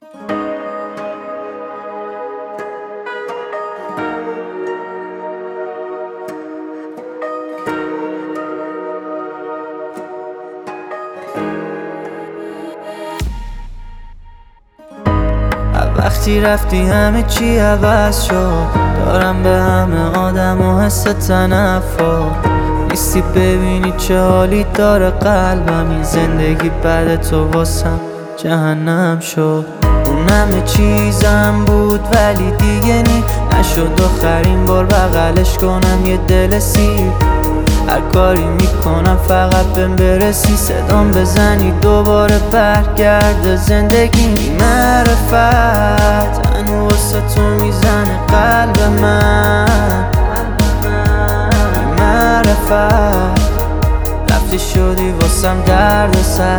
وقتی رفتی همه چی عوض شد، دارم به همه آدم و حس تنفر. نیستی ببینی چه حالی داره قلبم، این زندگی بعد تو واسم جهنم شد. اون همه چیزم بود ولی دیگه نشد آخرین بار بغلش کنم یه دل سیر. هر کاری میکنم فقط بهم برسی، صدام بزنی دوباره برگرده زندگی. بی معرفت هنو واسه تو میزنه قلب من. بی معرفت رفتی شدی واسم درد سر.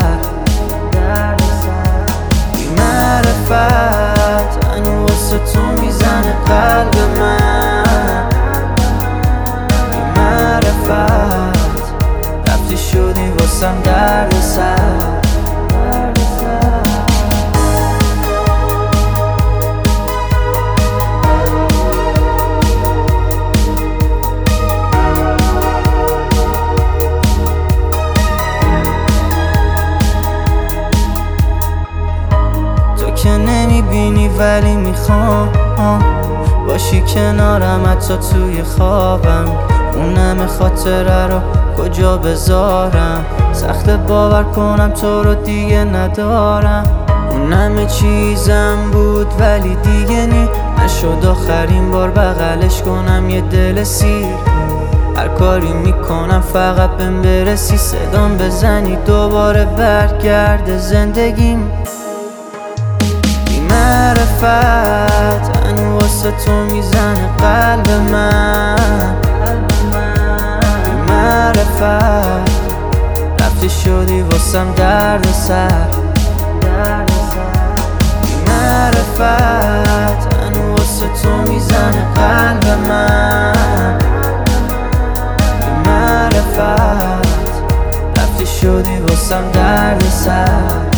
بی معرفت هنو واسه تو میزنه قلب من. بی معرفت رفتی شدی واسم درد سر. که نمیبینی ولی میخوام باشی کنارم، حتی توی خوابم. اون همه خاطره رو کجا بذارم؟ سخت باور کنم تو رو دیگه ندارم. اون همه چیزم بود ولی دیگه نشد آخرین بار بغلش کنم یه دل سیر. هر کاری میکنم فقط بهم برسی، صدام بزنی دوباره برگرده زندگیم. معرفت هنو واسه تو میزنه قلب من. بی معرفت رفتی شدی واسم درد سر. بی معرفت هنو واسه تو میزنه قلب من. بی معرفت رفتی شدی واسم درد سر.